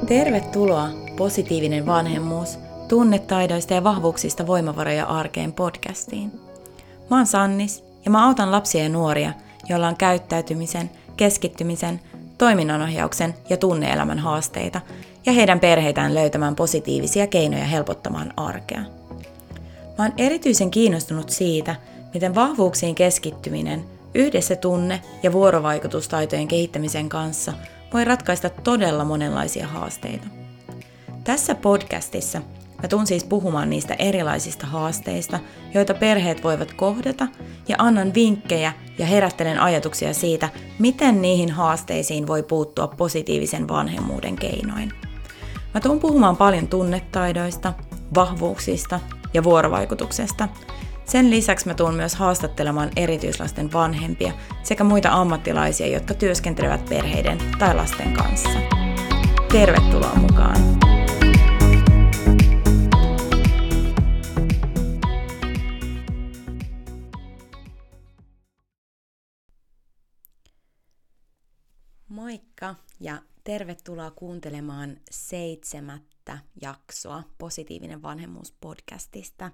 Tervetuloa Positiivinen vanhemmuus, tunnetaidoista ja vahvuuksista voimavaroja arkeen podcastiin. Mä oon Sannis ja mä autan lapsia ja nuoria, joilla on käyttäytymisen, keskittymisen, toiminnanohjauksen ja tunne-elämän haasteita ja heidän perheitään löytämään positiivisia keinoja helpottamaan arkea. Mä oon erityisen kiinnostunut siitä, miten vahvuuksiin keskittyminen yhdessä tunne- ja vuorovaikutustaitojen kehittämisen kanssa voi ratkaista todella monenlaisia haasteita. Tässä podcastissa mä tuun siis puhumaan niistä erilaisista haasteista, joita perheet voivat kohdata, ja annan vinkkejä ja herättelen ajatuksia siitä, miten niihin haasteisiin voi puuttua positiivisen vanhemmuuden keinoin. Mä tuun puhumaan paljon tunnetaidoista, vahvuuksista ja vuorovaikutuksesta. Sen lisäksi mä tuun myös haastattelemaan erityislasten vanhempia sekä muita ammattilaisia, jotka työskentelevät perheiden tai lasten kanssa. Tervetuloa mukaan! Moikka ja tervetuloa kuuntelemaan 7. jaksoa Positiivinen vanhemmuus podcastista.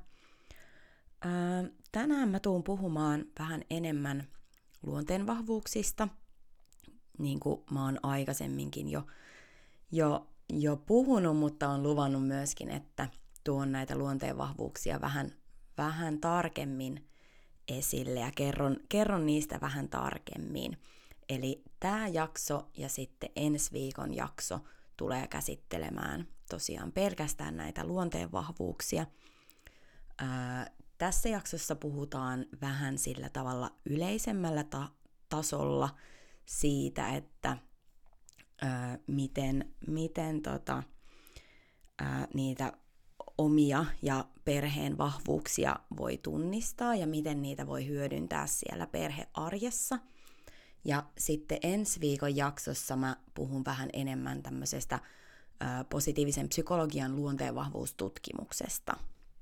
Tänään mä tuun puhumaan vähän enemmän luonteen vahvuuksista, niin kuin mä oon aikaisemminkin jo puhunut, mutta on luvannut myöskin, että tuon näitä luonteen vahvuuksia vähän tarkemmin esille ja kerron niistä vähän tarkemmin. Eli tämä jakso ja sitten ensi viikon jakso tulee käsittelemään tosiaan pelkästään näitä luonteen vahvuuksia. Tässä jaksossa puhutaan vähän sillä tavalla yleisemmällä tasolla siitä, että miten niitä omia ja perheen vahvuuksia voi tunnistaa ja miten niitä voi hyödyntää siellä perhearjessa. Ja sitten ensi viikon jaksossa mä puhun vähän enemmän tämmöisestä positiivisen psykologian luonteenvahvuustutkimuksesta.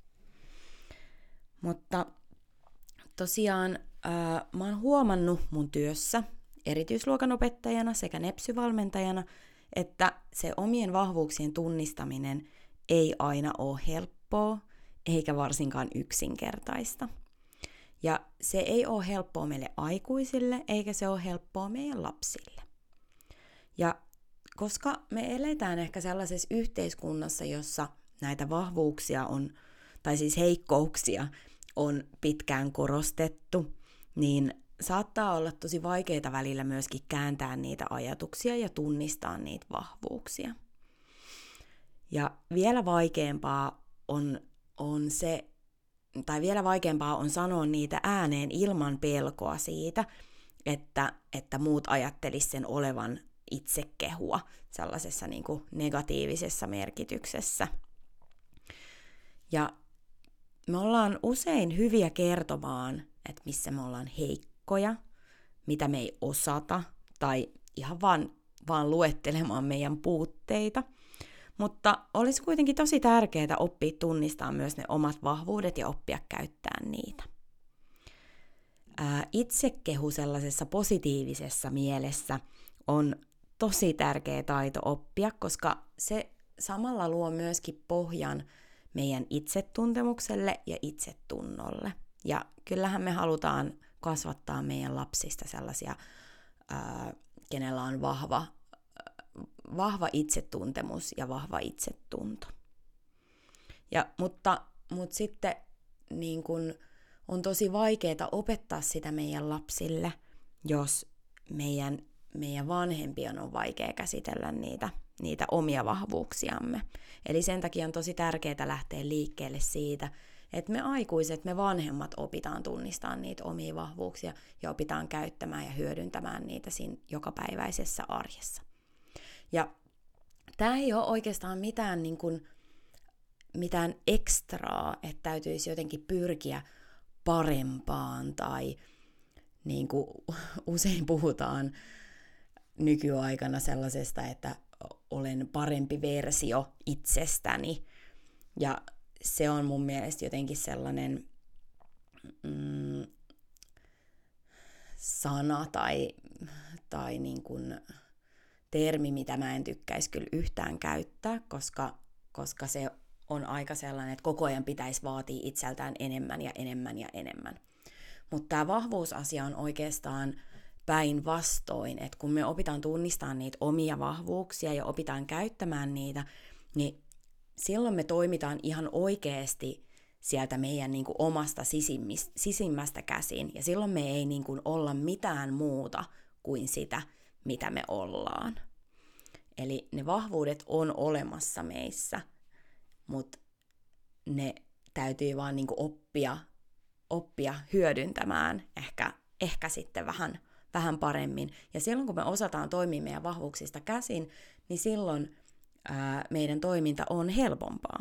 Mutta tosiaan mä oon huomannut mun työssä erityisluokan opettajana sekä nepsyvalmentajana, että se omien vahvuuksien tunnistaminen ei aina ole helppoa, eikä varsinkaan yksinkertaista. Ja se ei ole helppoa meille aikuisille, eikä se ole helppoa meidän lapsille. Ja koska me eletään ehkä sellaisessa yhteiskunnassa, jossa näitä vahvuuksia on, tai siis heikkouksia on pitkään korostettu, niin saattaa olla tosi vaikeaa välillä myöskin kääntää niitä ajatuksia ja tunnistaa niitä vahvuuksia. Ja vielä vaikeampaa vielä vaikeampaa on sanoa niitä ääneen ilman pelkoa siitä, että muut ajattelisivat sen olevan itsekehua sellaisessa niin kuin negatiivisessa merkityksessä. Ja me ollaan usein hyviä kertomaan, että missä me ollaan heikkoja, mitä me ei osata, tai ihan vaan luettelemaan meidän puutteita. Mutta olisi kuitenkin tosi tärkeää oppia tunnistaa myös ne omat vahvuudet ja oppia käyttämään niitä. Itsekehu sellaisessa positiivisessa mielessä on tosi tärkeä taito oppia, koska se samalla luo myöskin pohjan meidän itsetuntemukselle ja itsetunnolle. Ja kyllähän me halutaan kasvattaa meidän lapsista sellaisia, kenellä on vahva itsetuntemus ja vahva itsetunto. Mutta sitten niin kun on tosi vaikeaa opettaa sitä meidän lapsille, jos meidän vanhempien on vaikea käsitellä niitä omia vahvuuksiamme. Eli sen takia on tosi tärkeää lähteä liikkeelle siitä, että me aikuiset, me vanhemmat opitaan tunnistamaan niitä omia vahvuuksia ja opitaan käyttämään ja hyödyntämään niitä siinä jokapäiväisessä arjessa. Ja tämä ei ole oikeastaan mitään ekstraa, että täytyisi jotenkin pyrkiä parempaan tai niin kuin usein puhutaan nykyaikana sellaisesta, että olen parempi versio itsestäni. Ja se on mun mielestä jotenkin sellainen sana tai niin kuin termi, mitä mä en tykkäisi kyllä yhtään käyttää, koska se on aika sellainen, että koko ajan pitäisi vaatia itseltään enemmän ja enemmän ja enemmän. Mutta tämä vahvuusasia on oikeastaan päinvastoin, että kun me opitaan tunnistamaan niitä omia vahvuuksia ja opitaan käyttämään niitä, niin silloin me toimitaan ihan oikeasti sieltä meidän niin kuin omasta sisimmästä käsin, ja silloin me ei niin kuin olla mitään muuta kuin sitä, mitä me ollaan. Eli ne vahvuudet on olemassa meissä, mutta ne täytyy vaan niin kuin oppia hyödyntämään ehkä sitten vähän paremmin. Ja silloin kun me osataan toimia meidän vahvuuksista käsin, niin silloin meidän toiminta on helpompaa.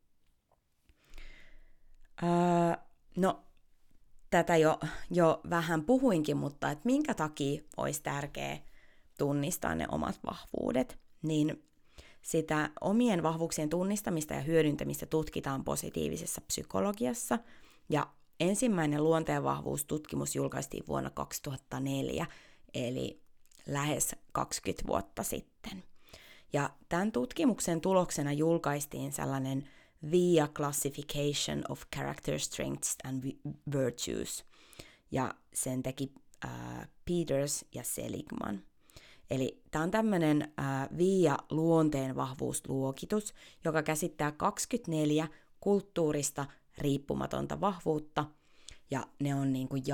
No, tätä jo vähän puhuinkin, mutta että minkä takia olisi tärkeää tunnistaa ne omat vahvuudet, niin sitä omien vahvuuksien tunnistamista ja hyödyntämistä tutkitaan positiivisessa psykologiassa, ja ensimmäinen luonteenvahvuustutkimus julkaistiin vuonna 2004, eli lähes 20 vuotta sitten. Ja tämän tutkimuksen tuloksena julkaistiin sellainen VIA Classification of Character Strengths and Virtues, ja sen teki Peters ja Seligman. Eli tämä on tämmöinen VIA-luonteen vahvuusluokitus, joka käsittää 24 kulttuurista riippumatonta vahvuutta, ja ne on niin kuin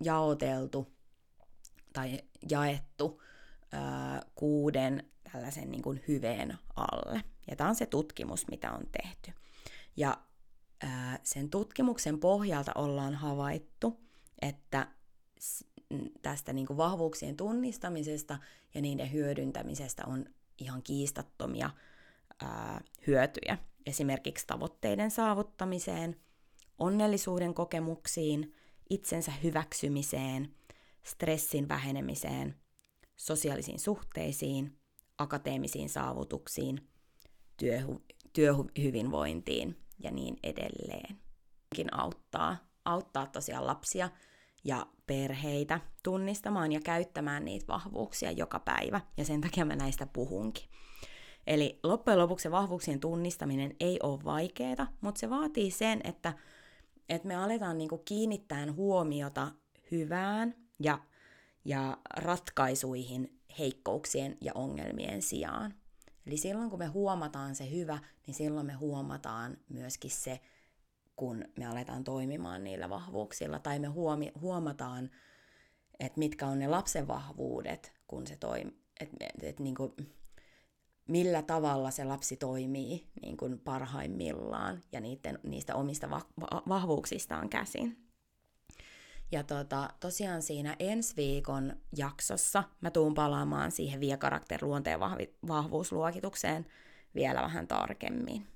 jaettu 6 tällaisen niin kuin hyveen alle. Ja tämä on se tutkimus, mitä on tehty. Ja sen tutkimuksen pohjalta ollaan havaittu, että tästä niin kuin vahvuuksien tunnistamisesta ja niiden hyödyntämisestä on ihan kiistattomia hyötyjä. Esimerkiksi tavoitteiden saavuttamiseen, onnellisuuden kokemuksiin, itsensä hyväksymiseen, stressin vähenemiseen, sosiaalisiin suhteisiin, akateemisiin saavutuksiin, työhyvinvointiin ja niin edelleen. Auttaa tosiaan lapsia ja perheitä tunnistamaan ja käyttämään niitä vahvuuksia joka päivä, ja sen takia mä näistä puhunkin. Eli loppujen lopuksi se vahvuuksien tunnistaminen ei ole vaikeaa, mutta se vaatii sen, että me aletaan niinku kiinnittää huomiota hyvään ja ratkaisuihin heikkouksien ja ongelmien sijaan. Eli silloin kun me huomataan se hyvä, niin silloin me huomataan myöskin se, kun me aletaan toimimaan niillä vahvuuksilla, tai me huomataan, että mitkä on ne lapsen vahvuudet, kun se toimii, että niinku, millä tavalla se lapsi toimii niin kuin parhaimmillaan ja niistä omista vahvuuksistaan käsin. Ja tosiaan siinä ensi viikon jaksossa mä tuun palaamaan siihen VIA-karakter luonteen vahvuusluokitukseen vielä vähän tarkemmin.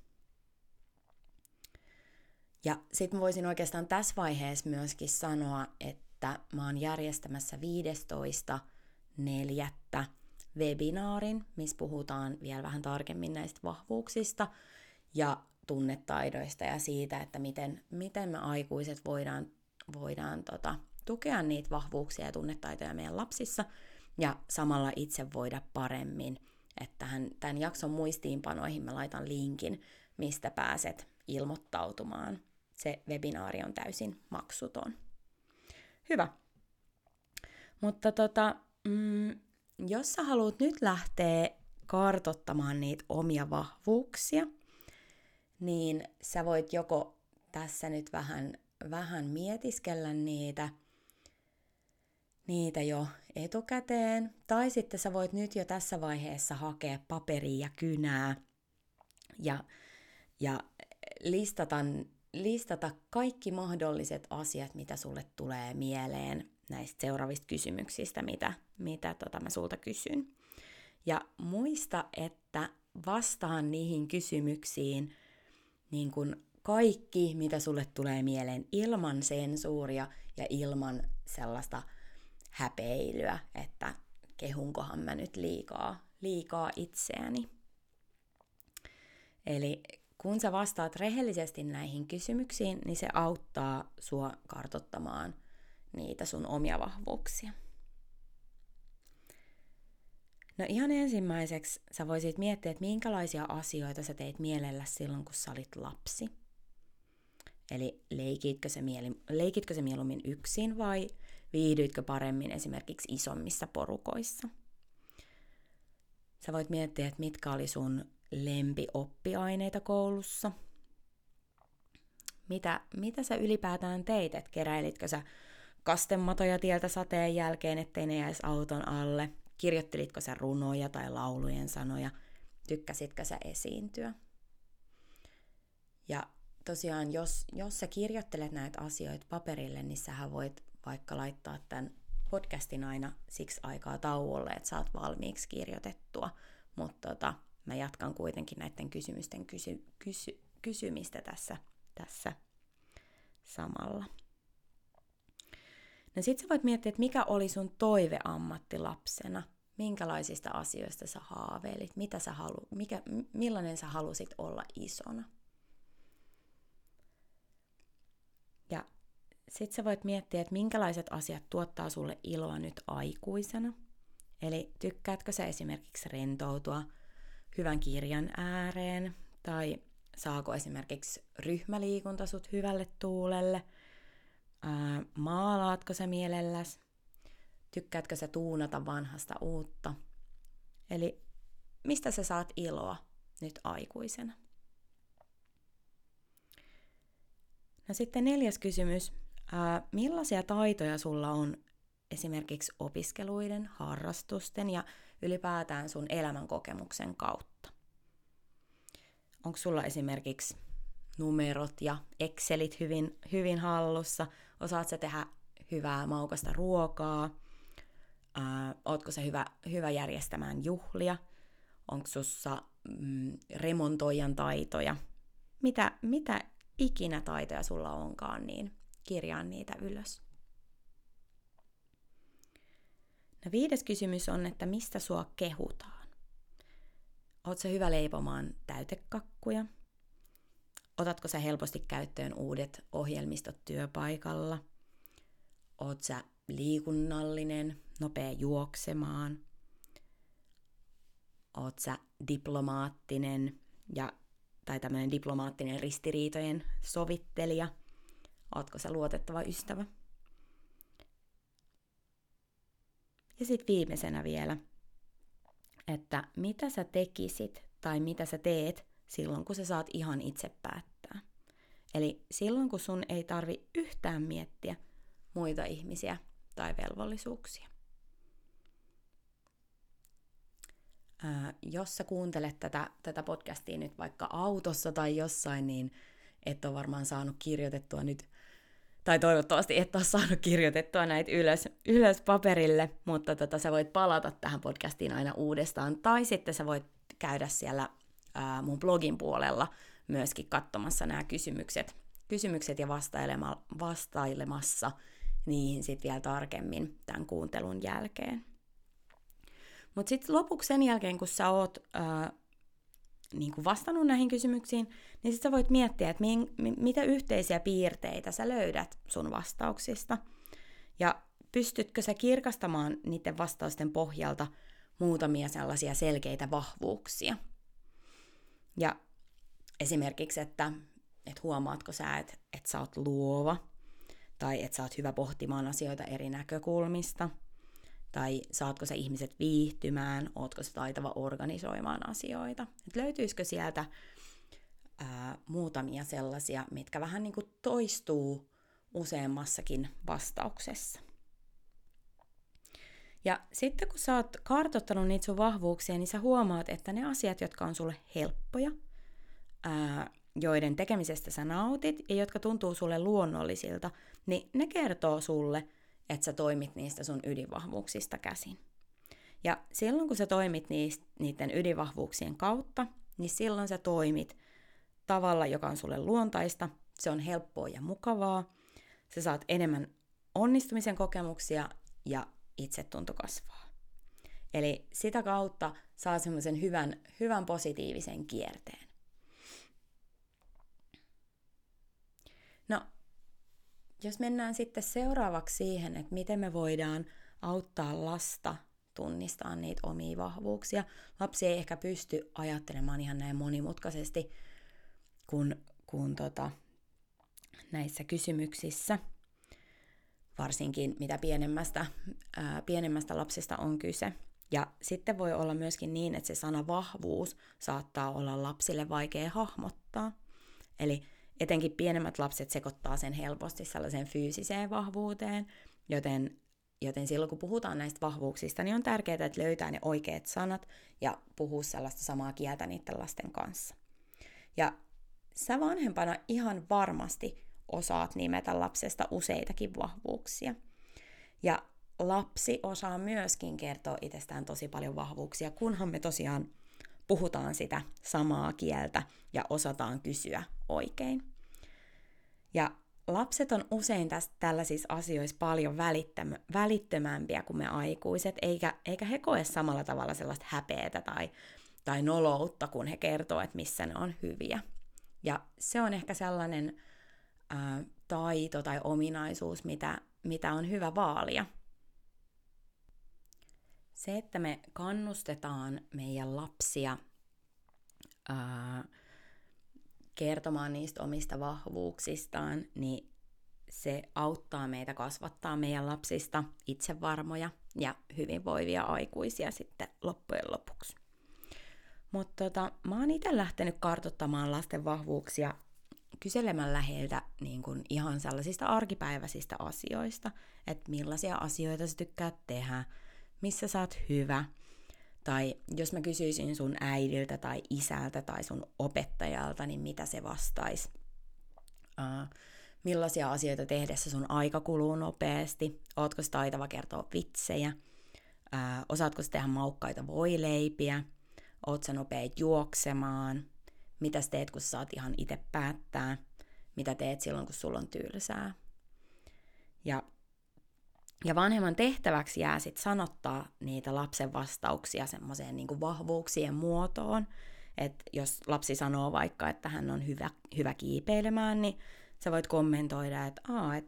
Ja sitten voisin oikeastaan tässä vaiheessa myöskin sanoa, että mä oon järjestämässä 15.4. webinaarin, missä puhutaan vielä vähän tarkemmin näistä vahvuuksista ja tunnetaidoista ja siitä, että miten me aikuiset voidaan tukea niitä vahvuuksia ja tunnetaitoja meidän lapsissa ja samalla itse voida paremmin. Että tämän jakson muistiinpanoihin mä laitan linkin, mistä pääset ilmoittautumaan. Se webinaari on täysin maksuton. Hyvä. Mutta jos sä haluat nyt lähteä kartoittamaan niitä omia vahvuuksia, niin sä voit joko tässä nyt vähän mietiskellä niitä jo etukäteen, tai sitten sä voit nyt jo tässä vaiheessa hakea paperia ja kynää ja listata kaikki mahdolliset asiat, mitä sulle tulee mieleen näistä seuraavista kysymyksistä, mitä mä sulta kysyn. Ja muista, että vastaan niihin kysymyksiin niin kuin kaikki, mitä sulle tulee mieleen, ilman sensuuria ja ilman sellaista häpeilyä, että kehunkohan mä nyt liikaa itseäni. Eli kun sä vastaat rehellisesti näihin kysymyksiin, niin se auttaa sua kartoittamaan niitä sun omia vahvuuksia. No ihan ensimmäiseksi sä voisit miettiä, että minkälaisia asioita sä teit mielellä silloin, kun sä olit lapsi. Eli leikitkö se mieluummin yksin vai viihdyitkö paremmin esimerkiksi isommissa porukoissa? Sä voit miettiä, että mitkä oli sun lempioppiaineita koulussa. Mitä sä ylipäätään teit? Et keräilitkö sä kastematoja tieltä sateen jälkeen, ettei ne jäisi auton alle? Kirjoittelitko sä runoja tai laulujen sanoja? Tykkäsitkö sä esiintyä? Ja tosiaan, jos sä kirjoittelet näitä asioita paperille, niin sähän voit vaikka laittaa tämän podcastin aina siksi aikaa tauolle, että saat valmiiksi kirjoitettua. Mutta mä jatkan kuitenkin näiden kysymysten kysymistä tässä samalla. No sit sä voit miettiä, että mikä oli sun toiveammatti lapsena. Minkälaisista asioista sä haaveilit, millainen sä halusit olla isona. Ja sit sä voit miettiä, että minkälaiset asiat tuottaa sulle iloa nyt aikuisena. Eli tykkäätkö sä esimerkiksi rentoutua hyvän kirjan ääreen, tai saako esimerkiksi ryhmäliikunta sut hyvälle tuulelle, maalaatko sä mielelläs, tykkäätkö sä tuunata vanhasta uutta. Eli mistä sä saat iloa nyt aikuisena? No sitten 4. kysymys. Millaisia taitoja sulla on esimerkiksi opiskeluiden, harrastusten ja ylipäätään sun elämänkokemuksen kautta? Onko sulla esimerkiksi numerot ja Excelit hyvin hallussa? Osaat sä tehdä hyvää maukasta ruokaa? Ootko sä hyvä järjestämään juhlia? Onko sussa remontoijan taitoja? Mitä ikinä taitoja sulla onkaan, niin kirjaa niitä ylös. No 5. kysymys on, että mistä sua kehutaan? Oot sä hyvä leipomaan täytekakkuja? Otatko sä helposti käyttöön uudet ohjelmistot työpaikalla? Oot sä liikunnallinen, nopea juoksemaan? Oot sä diplomaattinen tai tämmöinen diplomaattinen ristiriitojen sovittelija? Ootko sä luotettava ystävä? Ja sitten viimeisenä vielä, että mitä sä tekisit tai mitä sä teet silloin, kun sä saat ihan itse päättää. Eli silloin, kun sun ei tarvi yhtään miettiä muita ihmisiä tai velvollisuuksia. Jos sä kuuntelet tätä podcastia nyt vaikka autossa tai jossain, niin et ole varmaan saanut kirjoitettua nyt, tai toivottavasti et ole saanut kirjoitettua näitä ylös paperille, mutta sä voit palata tähän podcastiin aina uudestaan, tai sitten sä voit käydä siellä mun blogin puolella myöskin katsomassa nämä kysymykset ja vastailemassa niihin sitten vielä tarkemmin tämän kuuntelun jälkeen. Mutta sitten lopuksi sen jälkeen, kun sä oot niin kun vastannut näihin kysymyksiin, niin sitten sä voit miettiä, että mitä yhteisiä piirteitä sä löydät sun vastauksista. Ja pystytkö sä kirkastamaan niiden vastausten pohjalta muutamia sellaisia selkeitä vahvuuksia. Ja esimerkiksi, että huomaatko sä, että sä oot luova, tai että sä oot hyvä pohtimaan asioita eri näkökulmista, tai saatko sä ihmiset viihtymään, ootko sä taitava organisoimaan asioita. Et löytyisikö sieltä muutamia sellaisia, mitkä vähän niin kuin toistuu useammassakin vastauksessa. Ja sitten kun sä oot kartoittanut niitä sun vahvuuksia, niin sä huomaat, että ne asiat, jotka on sulle helppoja, joiden tekemisestä sä nautit ja jotka tuntuu sulle luonnollisilta, niin ne kertoo sulle, että sä toimit niistä sun ydinvahvuuksista käsin. Ja silloin, kun sä toimit niiden ydinvahvuuksien kautta, niin silloin sä toimit tavalla, joka on sulle luontaista, se on helppoa ja mukavaa, sä saat enemmän onnistumisen kokemuksia ja itsetunto kasvaa. Eli sitä kautta saa semmoisen hyvän positiivisen kierteen. No, jos mennään sitten seuraavaksi siihen, että miten me voidaan auttaa lasta tunnistaa niitä omia vahvuuksia. Lapsi ei ehkä pysty ajattelemaan ihan näin monimutkaisesti kuin näissä kysymyksissä, varsinkin mitä pienemmästä lapsesta on kyse. Ja sitten voi olla myöskin niin, että se sana vahvuus saattaa olla lapsille vaikea hahmottaa. Eli etenkin pienemmät lapset sekoittaa sen helposti sellaiseen fyysiseen vahvuuteen, joten silloin kun puhutaan näistä vahvuuksista, niin on tärkeää, että löytää ne oikeat sanat ja puhuu sellaista samaa kieltä niiden lasten kanssa. Ja sä vanhempana ihan varmasti osaat nimetä lapsesta useitakin vahvuuksia. Ja lapsi osaa myöskin kertoa itsestään tosi paljon vahvuuksia, kunhan me tosiaan puhutaan sitä samaa kieltä ja osataan kysyä oikein. Ja lapset on usein tällaisissa asioissa paljon välittömämpiä kuin me aikuiset, eikä he koe samalla tavalla sellaista häpeätä tai noloutta, kun he kertoo, että missä ne on hyviä. Ja se on ehkä sellainen taito tai ominaisuus, mitä on hyvä vaalia. Se, että me kannustetaan meidän lapsia kertomaan niistä omista vahvuuksistaan, niin se auttaa meitä kasvattaa meidän lapsista itsevarmoja ja hyvinvoivia aikuisia sitten loppujen lopuksi. Mutta mä oon itse lähtenyt kartoittamaan lasten vahvuuksia kyselemällä heiltä niin kun ihan sellaisista arkipäiväisistä asioista, että millaisia asioita sä tykkäät tehdä, missä sä oot hyvä, tai jos mä kysyisin sun äidiltä tai isältä tai sun opettajalta, niin mitä se vastaisi? Millaisia asioita tehdessä sun aika kuluu nopeasti? Ootko sä taitava kertoa vitsejä? Osaatko sä tehdä maukkaita voileipiä? Oot sä nopea juoksemaan? Mitä sä teet, kun sä saat ihan itse päättää? Mitä teet silloin, kun sulla on tylsää? Ja vanhemman tehtäväksi jää sitten sanottaa niitä lapsen vastauksia semmoiseen niin kuin vahvuuksien muotoon. Että jos lapsi sanoo vaikka, että hän on hyvä kiipeilemään, niin sä voit kommentoida, että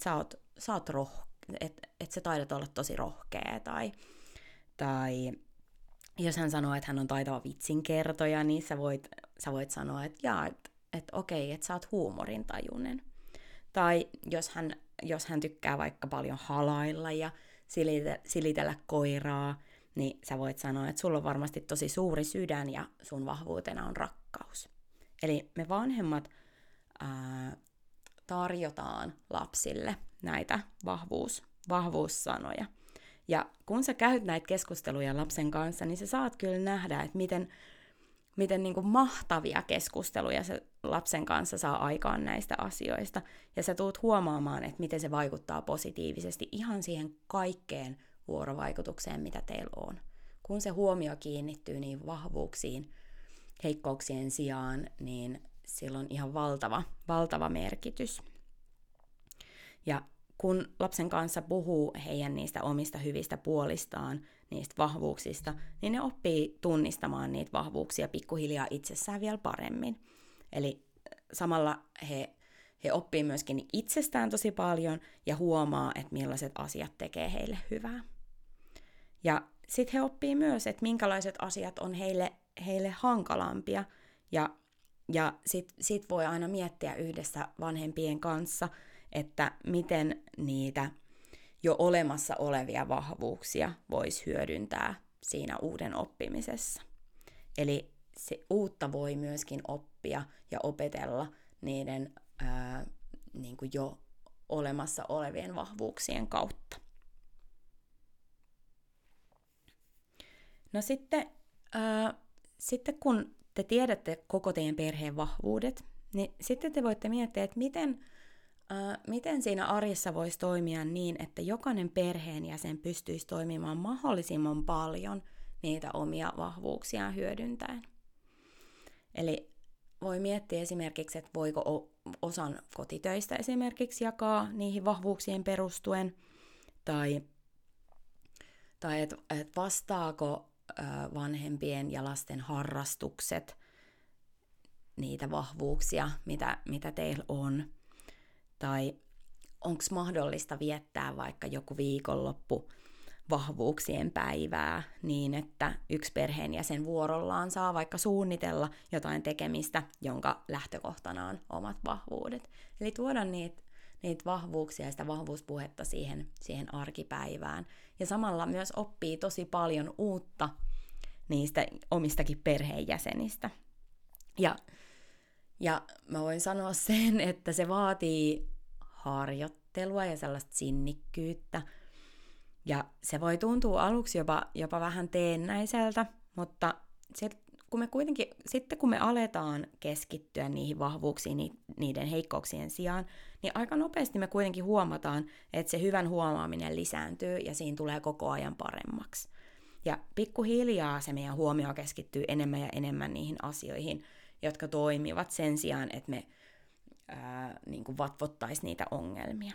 sä taidat olla tosi rohkea. Tai jos hän sanoo, että hän on taitava vitsinkertoja, niin sä voit sanoa, että okei, että sä oot huumorintajuinen. Tai jos hän tykkää vaikka paljon halailla ja silitellä koiraa, niin sä voit sanoa, että sulla on varmasti tosi suuri sydän ja sun vahvuutena on rakkaus. Eli me vanhemmat tarjotaan lapsille näitä vahvuussanoja. Ja kun sä käyt näitä keskusteluja lapsen kanssa, niin sä saat kyllä nähdä, että miten niin kuin mahtavia keskusteluja se lapsen kanssa saa aikaan näistä asioista. Ja sä tuut huomaamaan, että miten se vaikuttaa positiivisesti ihan siihen kaikkeen vuorovaikutukseen, mitä teillä on. Kun se huomio kiinnittyy niin vahvuuksiin heikkouksien sijaan, niin sillä on ihan valtava merkitys. Ja kun lapsen kanssa puhuu heidän niistä omista hyvistä puolistaan, niistä vahvuuksista, niin ne oppii tunnistamaan niitä vahvuuksia pikkuhiljaa itsessään vielä paremmin. Eli samalla he oppii myöskin itsestään tosi paljon ja huomaa, että millaiset asiat tekee heille hyvää. Ja sitten he oppii myös, että minkälaiset asiat on heille hankalampia. Ja sit voi aina miettiä yhdessä vanhempien kanssa, että miten niitä jo olemassa olevia vahvuuksia voisi hyödyntää siinä uuden oppimisessa. Eli se uutta voi myöskin oppia ja opetella niiden niin kuin jo olemassa olevien vahvuuksien kautta. No sitten kun te tiedätte koko teidän perheen vahvuudet, niin sitten te voitte miettiä, että miten siinä arjessa voisi toimia niin, että jokainen perheenjäsen pystyisi toimimaan mahdollisimman paljon niitä omia vahvuuksiaan hyödyntäen. Eli voi miettiä esimerkiksi, että voiko osan kotitöistä esimerkiksi jakaa niihin vahvuuksien perustuen, tai että vastaako vanhempien ja lasten harrastukset niitä vahvuuksia, mitä teillä on. Tai onko mahdollista viettää vaikka joku viikonloppu vahvuuksien päivää niin, että yksi perheenjäsen vuorollaan saa vaikka suunnitella jotain tekemistä, jonka lähtökohtana on omat vahvuudet. Eli tuoda niitä vahvuuksia ja sitä vahvuuspuhetta siihen arkipäivään. Ja samalla myös oppii tosi paljon uutta niistä omistakin perheenjäsenistä. Ja mä voin sanoa sen, että se vaatii harjoittelua ja sellaista sinnikkyyttä. Ja se voi tuntua aluksi jopa vähän teennäiseltä, mutta kun me aletaan keskittyä niihin vahvuuksiin niiden heikkouksien sijaan, niin aika nopeasti me kuitenkin huomataan, että se hyvän huomaaminen lisääntyy ja siinä tulee koko ajan paremmaksi. Ja pikkuhiljaa se meidän huomio keskittyy enemmän ja enemmän niihin asioihin, jotka toimivat sen sijaan, että me niin kuin vatvottaisiin niitä ongelmia.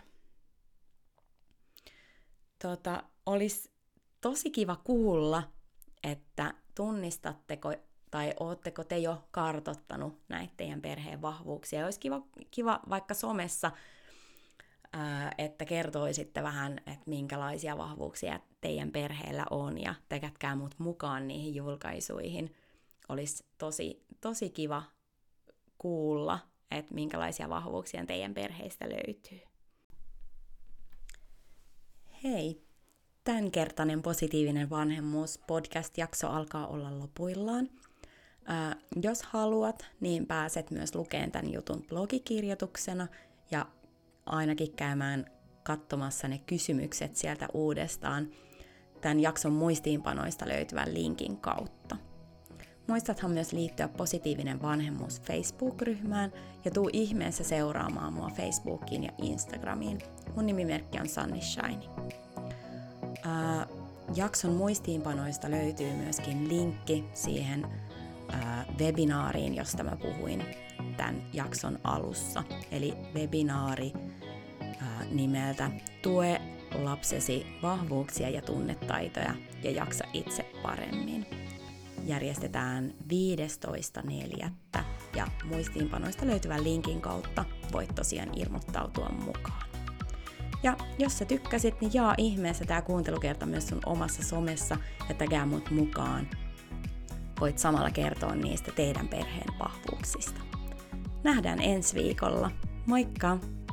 Olisi tosi kiva kuulla, että tunnistatteko tai ootteko te jo kartoittanut näitä teidän perheen vahvuuksia. Olisi kiva vaikka somessa, että kertoisitte vähän, että minkälaisia vahvuuksia teidän perheellä on ja tekätkää mut mukaan niihin julkaisuihin. Olisi tosi kiva kuulla, että minkälaisia vahvuuksia teidän perheistä löytyy. Hei, tämänkertainen Positiivinen vanhemmuus podcast-jakso alkaa olla lopuillaan. Jos haluat, niin pääset myös lukemaan tämän jutun blogikirjoituksena ja ainakin käymään katsomassa ne kysymykset sieltä uudestaan tämän jakson muistiinpanoista löytyvän linkin kautta. Muistathan myös liittyä Positiivinen vanhemmuus Facebook-ryhmään ja tuu ihmeessä seuraamaan mua Facebookiin ja Instagramiin. Mun nimimerkki on Sunny Shiny. Jakson muistiinpanoista löytyy myöskin linkki siihen webinaariin, josta mä puhuin tämän jakson alussa. Eli webinaari nimeltä Tue lapsesi vahvuuksia ja tunnetaitoja ja jaksa itse paremmin. Järjestetään 15.4. ja muistiinpanoista löytyvän linkin kautta voit tosiaan ilmoittautua mukaan. Ja jos sä tykkäsit, niin jaa ihmeessä tää kuuntelukerta myös sun omassa somessa ja tagaa mut mukaan. Voit samalla kertoa niistä teidän perheen vahvuuksista. Nähdään ensi viikolla. Moikka!